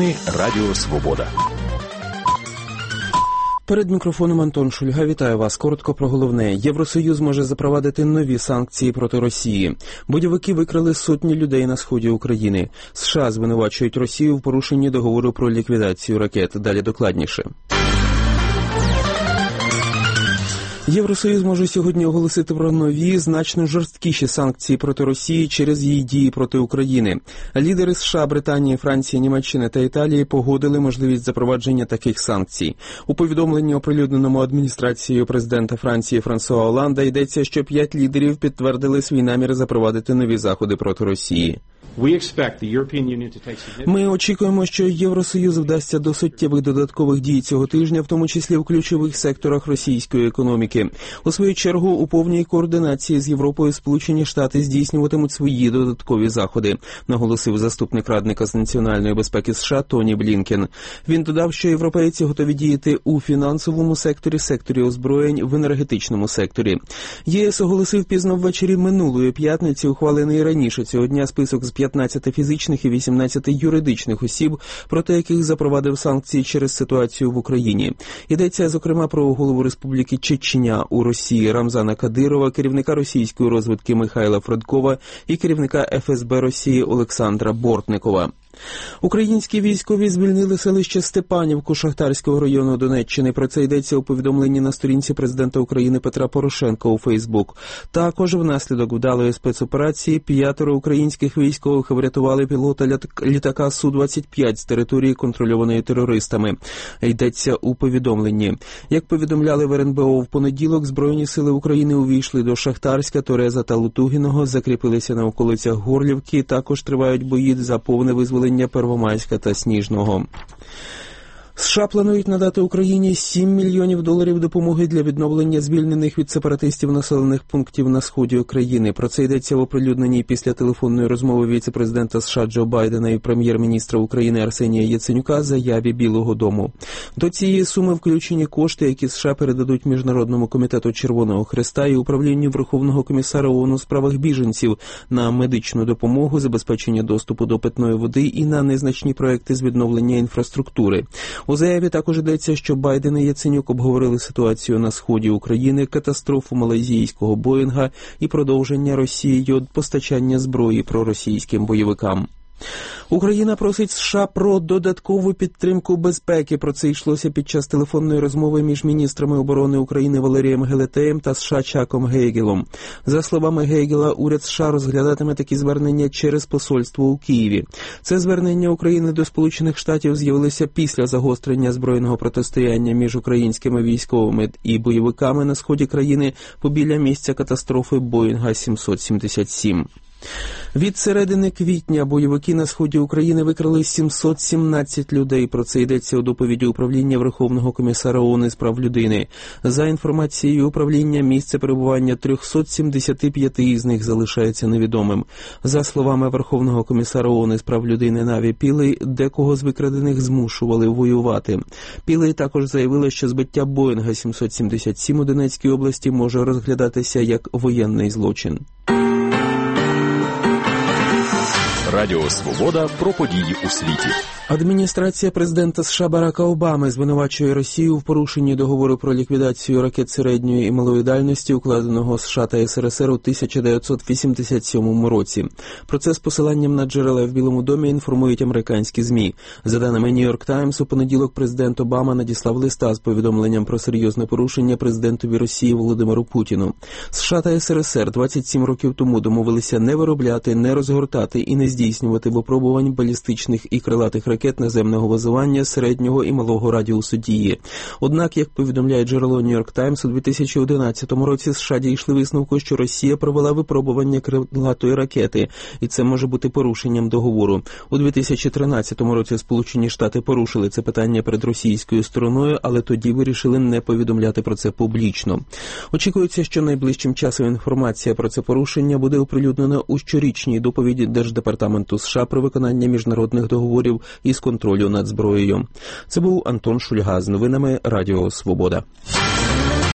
Новини Радіо Свобода. Перед мікрофоном Антон Шульга. Вітаю вас. Коротко про головне. Євросоюз може запровадити нові санкції проти Росії. Бойовики викрали сотні людей на сході України. США звинувачують Росію в порушенні договору про ліквідацію ракет. Далі докладніше. Євросоюз може сьогодні оголосити про нові, значно жорсткіші санкції проти Росії через її дії проти України. Лідери США, Британії, Франції, Німеччини та Італії погодили можливість запровадження таких санкцій. У повідомленні, оприлюдненому адміністрацією президента Франції Франсуа Олланда, йдеться, що 5 лідерів підтвердили свій намір запровадити нові заходи проти Росії. Ми очікуємо, що Євросоюз вдасться до суттєвих додаткових дій цього тижня, в тому числі в ключових секторах російської економіки. У свою чергу, у повній координації з Європою Сполучені Штати здійснюватимуть свої додаткові заходи, наголосив заступник радника з національної безпеки США Тоні Блінкен. Він додав, що європейці готові діяти у фінансовому секторі озброєнь, в енергетичному секторі. ЄС оголосив пізно ввечері минулої п'ятниці ухвалений раніше цього дня список з 15 фізичних і 18 юридичних осіб, проти яких запровадив санкції через ситуацію в Україні. Йдеться, зокрема, про голову Республіки Чечня у Росії Рамзана Кадирова, керівника російської розвідки Михайла Фредкова і керівника ФСБ Росії Олександра Бортникова. Українські військові звільнили селище Степанівку Шахтарського району Донеччини. Про це йдеться у повідомленні на сторінці президента України Петра Порошенка у Фейсбук. Також внаслідок вдалої спецоперації 5 українських військових врятували пілота літака Су-25 з території, контрольованої терористами. Йдеться у повідомленні. Як повідомляли в РНБО в понеділок, Збройні сили України увійшли до Шахтарська, Тореза та Лутугіного, закріпилися на околицях Горлівки, також тривають бої за повне визволення Первомайська та Сніжного. США планують надати Україні $7 мільйонів допомоги для відновлення звільнених від сепаратистів населених пунктів на сході країни. Про це йдеться в оприлюдненій після телефонної розмови віце-президента США Джо Байдена і прем'єр-міністра України Арсенія Яценюка заяві Білого дому. До цієї суми включені кошти, які США передадуть Міжнародному комітету Червоного Хреста і Управлінню Верховного комісара ООН у справах біженців на медичну допомогу, забезпечення доступу до питної води і на незначні проекти з відновлення інфраструктури. У заяві також йдеться, що Байден і Яценюк обговорили ситуацію на сході України, катастрофу малайзійського Боїнга і продовження Росією постачання зброї проросійським бойовикам. Україна просить США про додаткову підтримку безпеки. Про це йшлося під час телефонної розмови між міністрами оборони України Валерієм Гелетеєм та США Чаком Гейгелом. За словами Гейгела, уряд США розглядатиме такі звернення через посольство у Києві. Це звернення України до Сполучених Штатів з'явилося після загострення збройного протистояння між українськими військовими і бойовиками на сході країни побіля місця катастрофи Боїнга 777. Від середини квітня бойовики на сході України викрали 717 людей. Про це йдеться у доповіді Управління Верховного комісара ООН з прав людини. За інформацією управління, місце перебування 375 із них залишається невідомим. За словами Верховного комісара ООН з прав людини Наві Пілей, декого з викрадених змушували воювати. Пілей також заявила, що збиття Боїнга 777 у Донецькій області може розглядатися як воєнний злочин. Радіо Свобода про події у світі. Адміністрація президента США Барака Обами звинувачує Росію в порушенні договору про ліквідацію ракет середньої і малої дальності, укладеного США та СРСР у 1987 році. Про це з посиланням на джерела в Білому домі інформують американські ЗМІ. За даними Нью-Йорк Таймс, у понеділок президент Обама надіслав листа з повідомленням про серйозне порушення президентові Росії Володимиру Путіну. США та СРСР 27 років тому домовилися не виробляти, не розгортати і не здійснювати випробувань балістичних і крилатих ракет наземного базування середнього і малого радіусу дії. Однак, як повідомляє джерело Нью-Йорк Таймс, у 2011 році США дійшли висновку, що Росія провела випробування крилатої ракети, і це може бути порушенням договору. У 2013 році Сполучені Штати порушили це питання перед російською стороною, але тоді вирішили не повідомляти про це публічно. Очікується, що найближчим часом інформація про це порушення буде оприлюднена у щорічній доповіді Держдепартаменту США про виконання міжнародних договорів із контролю над зброєю. Це був Антон Шульга з новинами Радіо Свобода.